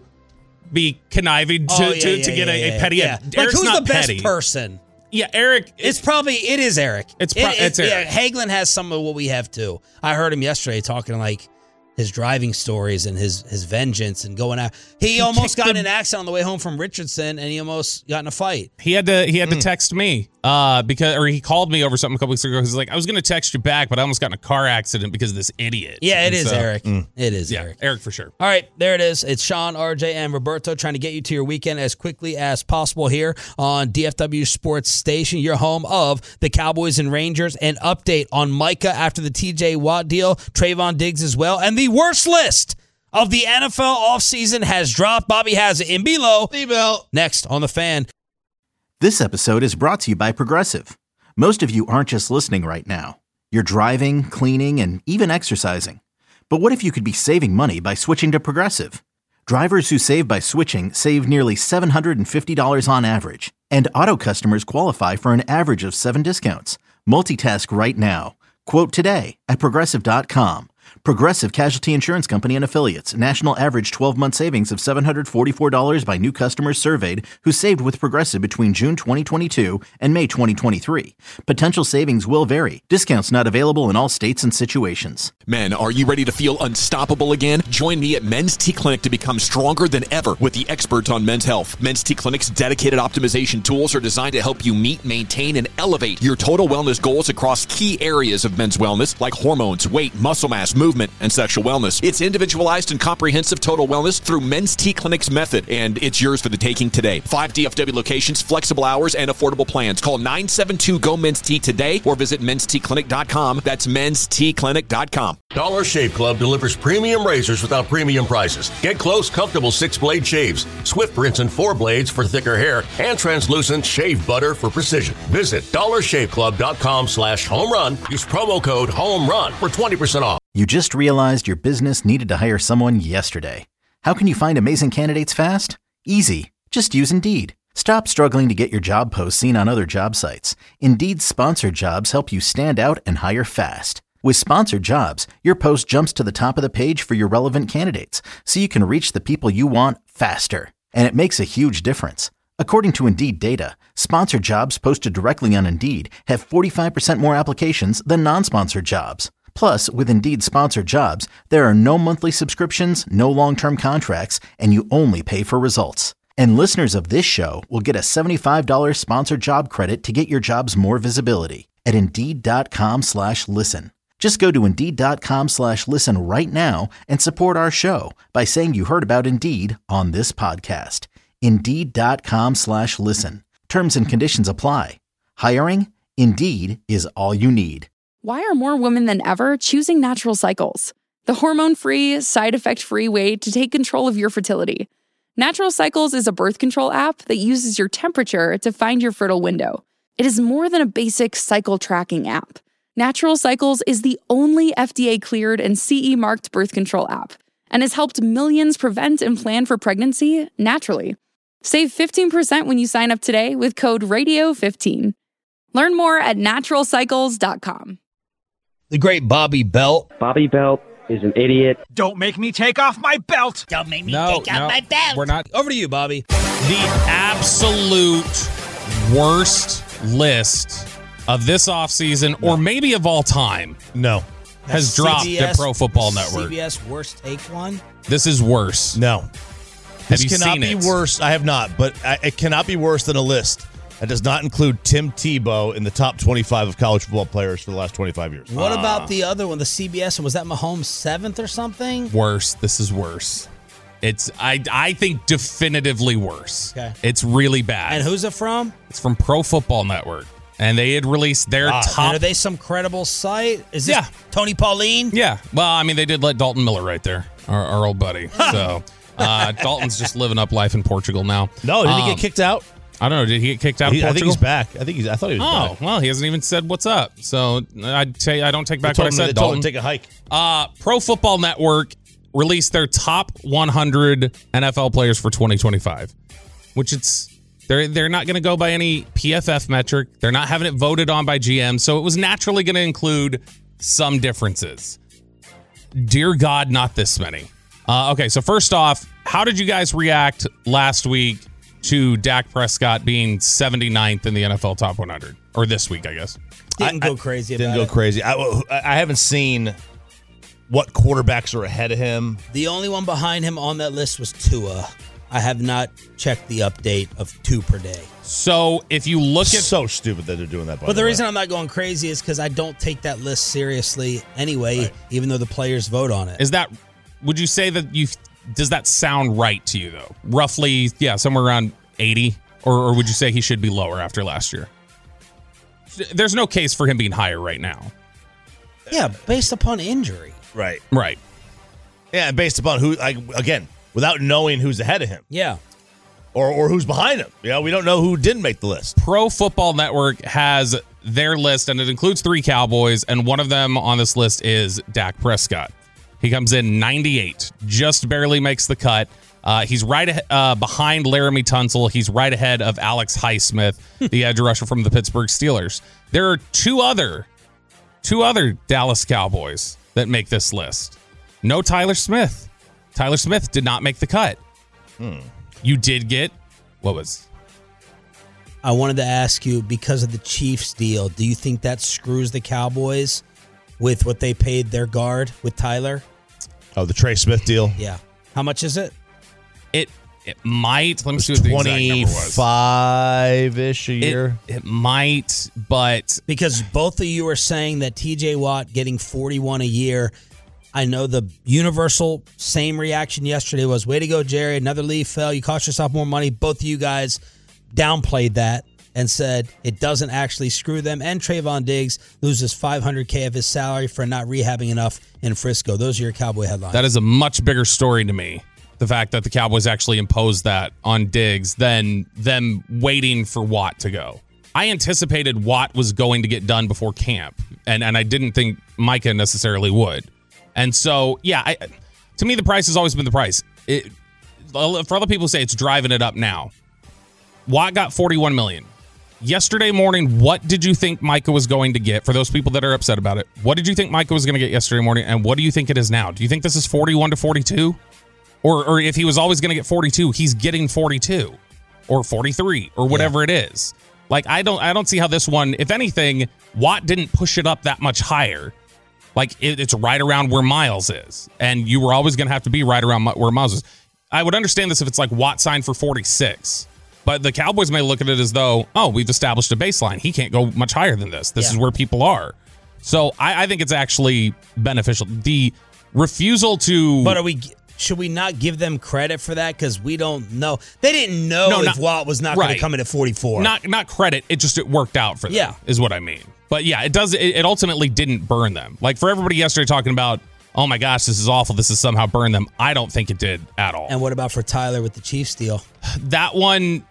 be conniving to Oh, yeah, to, yeah, to get yeah, a, yeah, a petty. yeah. Eric's Like who's not the best petty. person? Yeah, Eric. It's probably it is Eric. It's pro- It- it's it- Eric. Yeah, Hagelin has some of what we have too. I heard him yesterday talking like his driving stories and his his vengeance and going out. He almost got in an accident on the way home from Richardson, and he almost got in a fight. He had to he had Hmm. to text me uh because or he called me over something a couple weeks ago. He's like, I was gonna text you back, but I almost got in a car accident because of this idiot. Yeah, it And is so- Eric. It is Yeah, Eric. Eric for sure. All right, there it is. It's Sean, R J, and Roberto trying to get you to your weekend as quickly as possible here on D F W Sports Station, your home of the Cowboys and Rangers. An update on Micah after the T J Watt deal, Trayvon Diggs as well, and the worst list of the N F L offseason has dropped. Bobby has it in below. Next on The Fan. This episode is brought to you by Progressive. Most of you aren't just listening right now. You're driving, cleaning, and even exercising. But what if you could be saving money by switching to Progressive? Drivers who save by switching save nearly seven hundred fifty dollars on average. And auto customers qualify for an average of seven discounts. Multitask right now. Quote today at Progressive dot com. Progressive Casualty Insurance Company and Affiliates. National average twelve-month savings of seven hundred forty-four dollars by new customers surveyed who saved with Progressive between June twenty twenty-two and May twenty twenty-three. Potential savings will vary. Discounts not available in all states and situations. Men, are you ready to feel unstoppable again? Join me at Men's T Clinic to become stronger than ever with the experts on men's health. Men's T Clinic's dedicated optimization tools are designed to help you meet, maintain, and elevate your total wellness goals across key areas of men's wellness like hormones, weight, muscle mass, movement, and sexual wellness. It's individualized and comprehensive total wellness through Men's T Clinic's method, and it's yours for the taking today. Five D F W locations, flexible hours, and affordable plans. Call nine seven two, G O, Men's T today or visit mens t clinic dot com. That's mens t clinic dot com. Dollar Shave Club delivers premium razors without premium prices. Get close, comfortable six-blade shaves, swift rinse and four blades for thicker hair, and translucent shave butter for precision. Visit dollar shave club dot com slash home run. Use promo code HOMERUN for twenty percent off. You just realized your business needed to hire someone yesterday. How can you find amazing candidates fast? Easy. Just use Indeed. Stop struggling to get your job posts seen on other job sites. Indeed's sponsored jobs help you stand out and hire fast. With sponsored jobs, your post jumps to the top of the page for your relevant candidates, so you can reach the people you want faster. And it makes a huge difference. According to Indeed data, sponsored jobs posted directly on Indeed have forty-five percent more applications than non-sponsored jobs. Plus, with Indeed sponsored jobs, there are no monthly subscriptions, no long-term contracts, and you only pay for results. And listeners of this show will get a seventy-five dollars sponsored job credit to get your jobs more visibility at Indeed.com slash listen. Just go to Indeed.com slash listen right now and support our show by saying you heard about Indeed on this podcast. Indeed.com slash listen. Terms and conditions apply. Hiring? Indeed is all you need. Why are more women than ever choosing Natural Cycles? The hormone-free, side-effect-free way to take control of your fertility. Natural Cycles is a birth control app that uses your temperature to find your fertile window. It is more than a basic cycle tracking app. Natural Cycles is the only F D A-cleared and C E-marked birth control app and has helped millions prevent and plan for pregnancy naturally. Save fifteen percent when you sign up today with code radio fifteen. Learn more at natural cycles dot com. The great Bobby Belt. Bobby Belt is an idiot. Don't make me take off my belt. Don't make me No, take off no, my belt. we're not. Over to you, Bobby. The absolute worst list of this offseason, or maybe of all time, No. has dropped C B at S Pro Football Network. C B S worst take one. This is worse. No. Have This you cannot seen be it? worse. I have not, but I, it cannot be worse than a list That does not include Tim Tebow in the top twenty-five of college football players for the last twenty-five years. What uh, about the other one, the C B S one? Was that Mahomes seventh or something? Worse. This is worse. It's I I think definitively worse. Okay. It's really bad. And who's it from? It's from Pro Football Network. And they had released their uh, top. And are they some credible site? Is this yeah. Tony Pauline? Yeah. Well, I mean, they did let Dalton Miller right there, our, our old buddy. So uh, Dalton's just living up life in Portugal now. No, did um, he get kicked out? I don't know. Did he get kicked out he, of Portugal? I think he's back. I think he's. I thought he was oh, back. well, he hasn't even said what's up. So I'd say I don't take back they what I said. They told him to take a hike. Uh, Pro Football Network released their top one hundred N F L players for twenty twenty-five, which it's they're they're not going to go by any P F F metric. They're not having it voted on by G M, so it was naturally going to include some differences. Dear God, not this many. Uh, okay, so first off, how did you guys react last week to Dak Prescott being seventy-ninth in the N F L Top one hundred? Or this week, I guess. Didn't I, go crazy I, about Didn't go it. crazy. I, I haven't seen what quarterbacks are ahead of him. The only one behind him on that list was Tua. I have not checked the update of two per day. So if you look at... So stupid that they're doing that, by But the, the reason way. I'm not going crazy is because I don't take that list seriously anyway, right. even though the players vote on it. Is that... Would you say that you... Does that sound right to you, though? Roughly, yeah, somewhere around eighty? Or, or would you say he should be lower after last year? There's no case for him being higher right now. Yeah, based upon injury. Right. Right. Yeah, based upon who... Like, again, without knowing who's ahead of him. Yeah. Or or who's behind him. You know, we don't know who didn't make the list. Pro Football Network has their list, and it includes three Cowboys, and one of them on this list is Dak Prescott. He comes in ninety-eight, just barely makes the cut. Uh, he's right ahead, uh, behind Laramie Tunsil. He's right ahead of Alex Highsmith, the edge rusher from the Pittsburgh Steelers. There are two other, two other Dallas Cowboys that make this list. No Tyler Smith. Tyler Smith did not make the cut. Hmm. You did get, what was? I wanted to ask you, because of the Chiefs deal, do you think that screws the Cowboys with what they paid their guard with Tyler? Oh, the Trey Smith deal? Yeah. How much is it? It it might. Let me see what the exact number was. twenty-five-ish a year. It, it might, but... Because both of you are saying that T J Watt getting forty-one a year... I know the universal same reaction yesterday was, way to go, Jerry. Another leaf fell. You cost yourself more money. Both of you guys downplayed that and said it doesn't actually screw them. And Trayvon Diggs loses five hundred K of his salary for not rehabbing enough in Frisco. Those are your Cowboy headlines. That is a much bigger story to me, the fact that the Cowboys actually imposed that on Diggs, than them waiting for Watt to go. I anticipated Watt was going to get done before camp, and, and I didn't think Micah necessarily would. And so, yeah, I, to me, the price has always been the price. It, for other people who say it's driving it up now, Watt got forty-one million dollars. Yesterday morning, what did you think Micah was going to get? For those people that are upset about it, what did you think Micah was going to get yesterday morning, and what do you think it is now? Do you think this is forty-one to forty-two? Or, or if he was always going to get forty-two, he's getting forty-two or forty-three or whatever yeah. it is. Like, I don't, I don't see how this one, if anything, Watt didn't push it up that much higher. Like, it, it's right around where Miles is. And you were always going to have to be right around where Miles is. I would understand this if it's like Watt signed for forty-six. But the Cowboys may look at it as though, oh, we've established a baseline. He can't go much higher than this. This yeah. is where people are. So I, I think it's actually beneficial. The refusal to... But are we... Should we not give them credit for that? Because we don't know. They didn't know no, if not, Watt was not right. going to come in at forty-four. Not not credit. It just it worked out for them, yeah. is what I mean. But yeah, it does. It, it ultimately didn't burn them. Like for everybody yesterday talking about, oh my gosh, this is awful. This has somehow burned them. I don't think it did at all. And what about for Tyler with the Chiefs deal? That one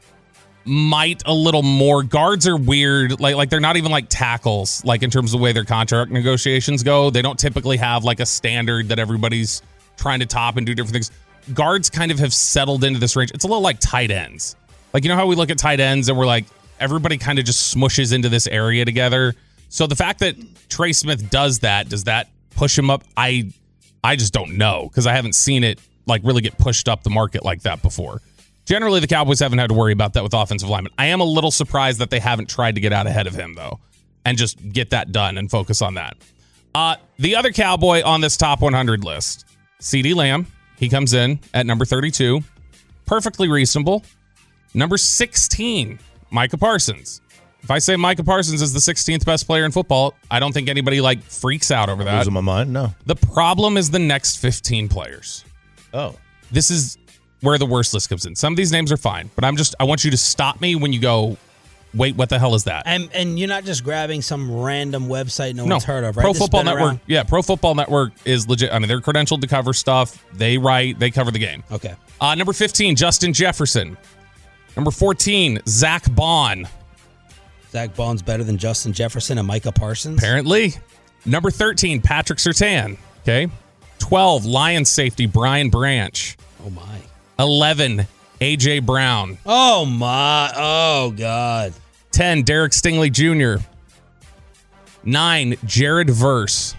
might a little more. Guards are weird. Like like they're not even like tackles. Like in terms of the way their contract negotiations go, they don't typically have like a standard that everybody's trying to top and do different things. Guards kind of have settled into this range. It's a little like tight ends. Like, you know how we look at tight ends and we're like, everybody kind of just smushes into this area together. So the fact that Trey Smith does that, does that push him up? I I just don't know, because I haven't seen it like really get pushed up the market like that before. Generally, the Cowboys haven't had to worry about that with offensive linemen. I am a little surprised that they haven't tried to get out ahead of him, though, and just get that done and focus on that. Uh, the other Cowboy on this top one hundred list, CeeDee Lamb, he comes in at number thirty-two. Perfectly reasonable. Number sixteen Micah Parsons. If I say Micah Parsons is the sixteenth best player in football, I don't think anybody like freaks out over that. Losing my mind? No. The problem is the next fifteen players. Oh. This is where the worst list comes in. Some of these names are fine, but I'm just I want you to stop me when you go, wait, what the hell is that? And and you're not just grabbing some random website no, no one's heard of, right? Pro This has Football been Network. around. Yeah, Pro Football Network is legit. I mean, they're credentialed to cover stuff. They write, they cover the game. Okay. Uh, number fifteen, Justin Jefferson. Number fourteen, Zach Bond. Zach Bond's better than Justin Jefferson and Micah Parsons? Apparently. Number thirteen, Patrick Surtain. Okay. twelve, Lions safety Brian Branch. Oh, my. eleven, A J Brown. Oh, my. Oh, God. ten, Derek Stingley Junior nine, Jared Verse.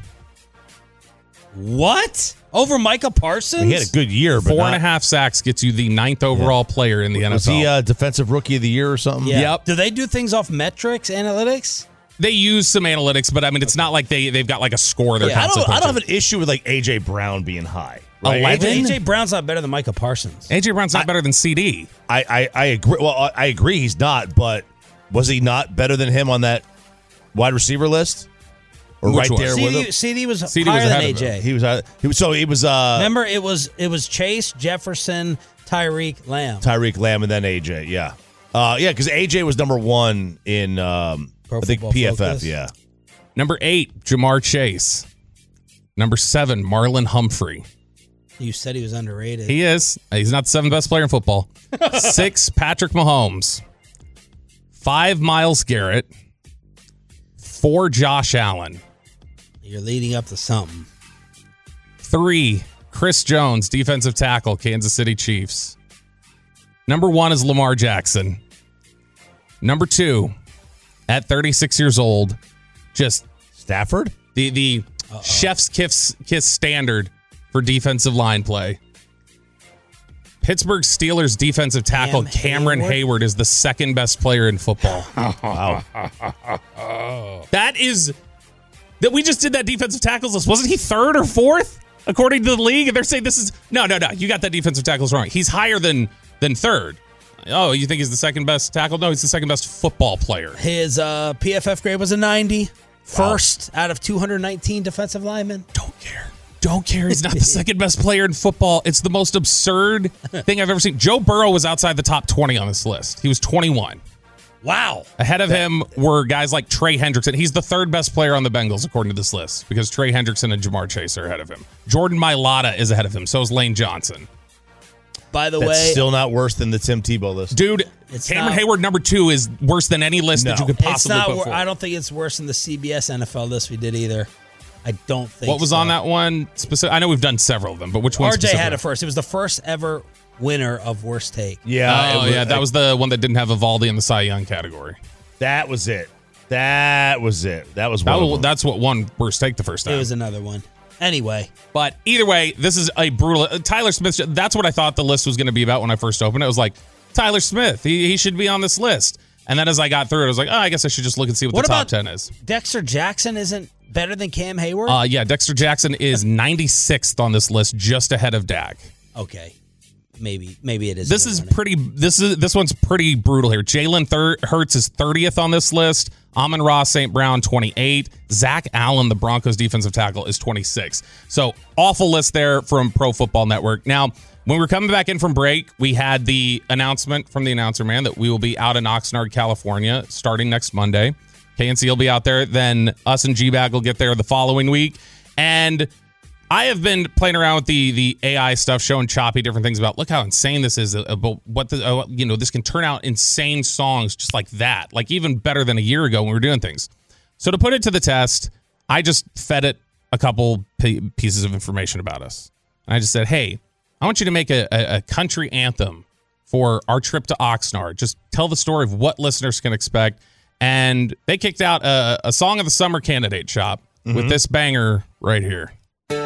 What? Over Micah Parsons? He had a good year, but Four not, and a half sacks gets you the ninth overall Yeah. player in the was N F L. he uh, defensive rookie of the year or something? Yeah. Yep. Do they do things off metrics, analytics? They use some analytics, but I mean, it's not like they, they've got like a score they're Yeah, I constantly don't. I don't have punching. an issue with like A J Brown being high. Right? eleven? A J Brown's not better than Micah Parsons. A J Brown's not I- better than C D. I, I, I agree. Well, I- I agree he's not, but was he not better than him on that wide receiver list? Or Which right one? there with C D, him? C D was C D was higher than ahead A of him. J. He was. uh, He was. So it was. Uh, Remember, it was it was Chase, Jefferson, Tyreek, Lamb. Tyreek Lamb and then A J. Yeah. Uh, yeah, because A J was number one in um, Pro I think Football P F F. Focus. Yeah. Number eight, Jamar Chase. Number seven, Marlon Humphrey. You said he was underrated. He is. He's not the seventh best player in football. Six, Patrick Mahomes. Five, Myles Garrett. Four, Josh Allen. You're leading up to something. Three, Chris Jones, defensive tackle, Kansas City Chiefs. Number one is Lamar Jackson. Number two, at thirty-six years old, just Stafford? the the chef's kiss, kiss standard for defensive line play. Pittsburgh Steelers defensive tackle Cam Cameron Hayward? Hayward is the second best player in football. Wow. That is that we just did that defensive tackles list. Wasn't he third or fourth according to the league? And they're saying this is no, no, no. You got that defensive tackles wrong. He's higher than than third. Oh, you think he's the second best tackle? No, he's the second best football player. His uh, P F F grade was a ninety. First out of two hundred nineteen defensive linemen. Don't care. Don't care. He's not the second best player in football. It's the most absurd thing I've ever seen. Joe Burrow was outside the top twenty on this list. He was twenty-one. Wow. Ahead of him were guys like Trey Hendrickson. He's the third best player on the Bengals, according to this list, because Trey Hendrickson and Jamar Chase are ahead of him. Jordan Mailata is ahead of him. So is Lane Johnson. By the That's way, still not worse than the Tim Tebow list. Dude, It's Cameron not- Hayward number two is worse than any list that No. you could it's possibly not. put wor- forward. I don't think it's worse than the C B S N F L list we did either. I don't think. What was so. on that one? Specific? I know we've done several of them, but which one? R J had specifically? it first. It was the first ever winner of worst take. Yeah. Oh, it yeah. That was the one that didn't have Evaldi in the Cy Young category. That was it. That was it. That was That one. of was, them. that's what won worst take the first time. It was another one. Anyway, But either way, this is a brutal. uh, Tyler Smith, that's what I thought the list was going to be about when I first opened it. I was like, Tyler Smith, he, he should be on this list. And then as I got through it, I was like, oh, I guess I should just look and see what, What the top about- ten is. Dexter Jackson isn't better than Cam Hayward. Uh, yeah, Dexter Jackson is ninety-sixth on this list, just ahead of Dak. okay, maybe maybe it is. This is pretty. This is this one's pretty brutal here. Jalen Thur- Hurts is thirtieth on this list. Amon-Ra Saint Brown twenty-eight. Zach Allen, the Broncos defensive tackle, is twenty-six. So awful list there from Pro Football Network. Now, when we were coming back in from break, we had the announcement from the announcer man that we will be out in Oxnard, California, starting next Monday. K N C will be out there. Then us and G-Bag will get there the following week. And I have been playing around with the the A I stuff, showing Choppy different things about look how insane this is, about what the uh, you know this can turn out insane songs just like that, like even better than a year ago when we were doing things. So to put it to the test, I just fed it a couple p- pieces of information about us. And I just said, hey, I want you to make a, a, a country anthem for our trip to Oxnard. Just tell the story of what listeners can expect. And they kicked out a, a Song of the Summer candidate shop mm-hmm. with this banger right here.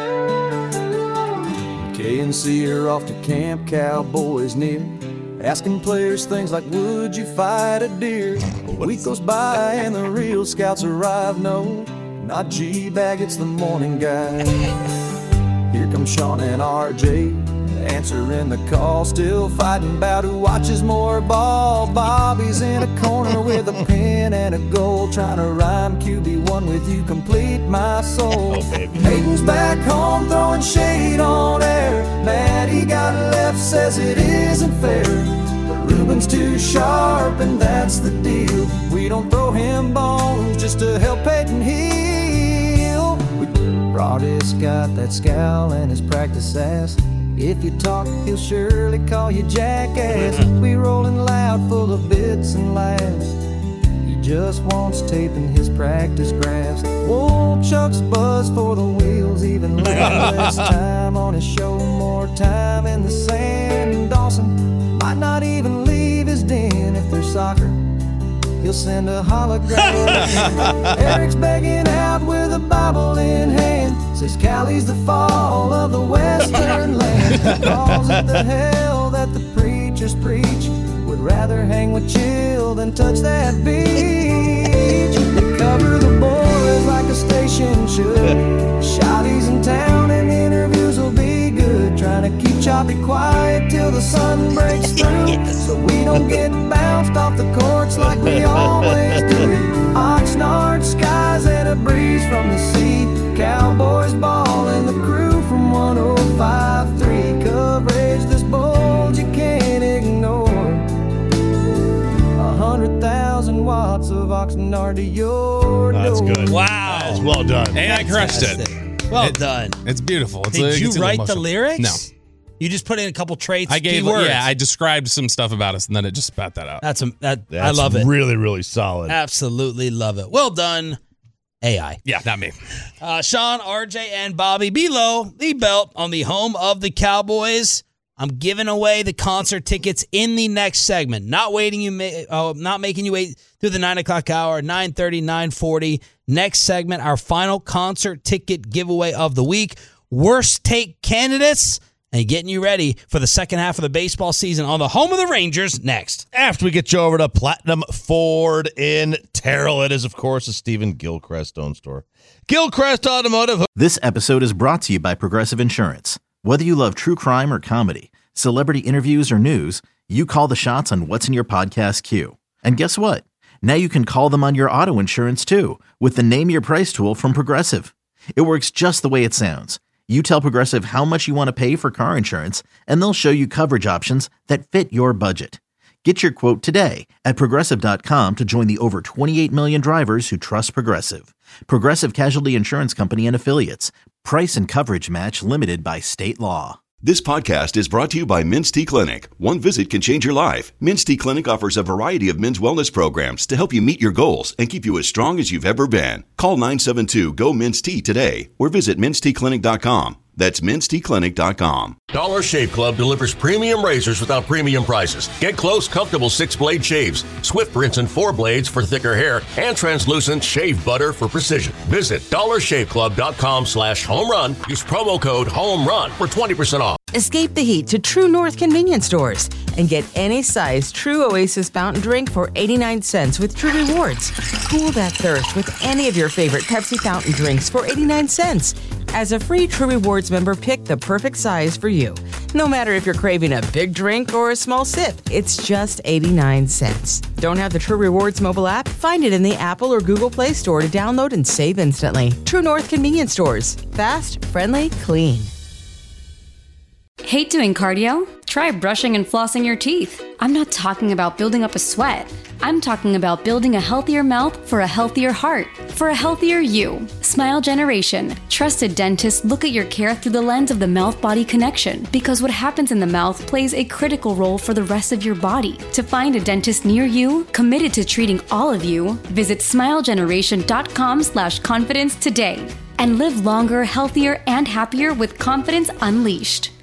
K N C are off to Camp Cowboys near, asking players things like, would you fight a deer? A week goes by and the real scouts arrive. No, not G-Bag, it's the morning guy. Here come Sean and R J answering the call, still fighting about who watches more ball. Bobby's in a corner with a pen and a goal, trying to rhyme Q B one with you, complete my soul. Oh, baby. Hayden's back home throwing shade on air. Maddie got left, says it isn't fair. But Ruben's too sharp and that's the deal. We don't throw him bones just to help Peyton heal. We Broadus got that scowl and his practice ass. If you talk, he'll surely call you jackass. We rolling loud, full of bits and laughs. He just wants tape in his practice graphs. Whoa, Chuck's buzz for the wheels, even less time on his show, more time in the sand. And Dawson might not even leave his den if there's soccer. He'll send a hologram. Eric's begging out with a Bible in hand. Says Cali's the fall of the western land. Calls it the hell that the preachers preach. Would rather hang with Chill than touch that beach. They cover the boys like a station should. Shotties in town and interviews will be good. Trying to keep Choppy quiet till the sun breaks through, so we don't get bounced off the courts like we always do. Oxnard skies and a breeze from the sea. Cowboys ball and the crew from one oh five point three. Coverage this bold you can't ignore. A hundred thousand watts of Oxnard to your door. That's good. Wow. That's well done. Hey, I crushed it. Well It- done. It's beautiful. It's Did a- you it's an write the emotion. lyrics? No. You just put in a couple traits, I gave, keywords. yeah, I described some stuff about us, and then it just spat that out. That's a, that. I That's love it. Really, really solid. Absolutely love it. Well done, A I. Yeah, not me. Uh, Sean, R J, and Bobby below the belt on the home of the Cowboys. I'm giving away the concert tickets in the next segment. Not waiting you, ma- uh, not making you wait through the nine o'clock hour. nine thirty, nine forty. Next segment, our final concert ticket giveaway of the week. Worst take candidates. And getting you ready for the second half of the baseball season on the home of the Rangers next. After we get you over to Platinum Ford in Terrell, it is, of course, a Stephen Gilchrist owned store. Gilchrist Automotive. This episode is brought to you by Progressive Insurance. Whether you love true crime or comedy, celebrity interviews or news, you call the shots on what's in your podcast queue. And guess what? Now you can call them on your auto insurance too with the Name Your Price tool from Progressive. It works just the way it sounds. You tell Progressive how much you want to pay for car insurance, and they'll show you coverage options that fit your budget. Get your quote today at Progressive dot com to join the over twenty-eight million drivers who trust Progressive. Progressive Casualty Insurance Company and Affiliates. Price and coverage match limited by state law. This podcast is brought to you by Men's T Clinic. One visit can change your life. Men's T Clinic offers a variety of men's wellness programs to help you meet your goals and keep you as strong as you've ever been. Call nine seven two, G O, M E N S T today or visit mens t clinic dot com. That's mens t clinic dot com. Dollar Shave Club delivers premium razors without premium prices. Get close, comfortable six-blade shaves, swift rinse and four blades for thicker hair, and translucent shave butter for precision. Visit dollar shave club dot com slash home run. Use promo code HOMERUN for twenty percent off. Escape the heat to True North convenience stores and get any size True Oasis fountain drink for eighty-nine cents with True Rewards. Cool that thirst with any of your favorite Pepsi fountain drinks for eighty-nine cents. As a free True Rewards member, pick the perfect size for you. No matter if you're craving a big drink or a small sip, it's just eighty-nine cents. Don't have the True Rewards mobile app? Find it in the Apple or Google Play Store to download and save instantly. True North convenience stores. Fast, friendly, clean. Hate doing cardio? Try brushing and flossing your teeth. I'm not talking about building up a sweat. I'm talking about building a healthier mouth for a healthier heart, for a healthier you. Smile Generation. Trusted dentists look at your care through the lens of the mouth-body connection, because what happens in the mouth plays a critical role for the rest of your body. To find a dentist near you, committed to treating all of you, visit smile generation dot com slash confidence today and live longer, healthier, and happier with confidence unleashed.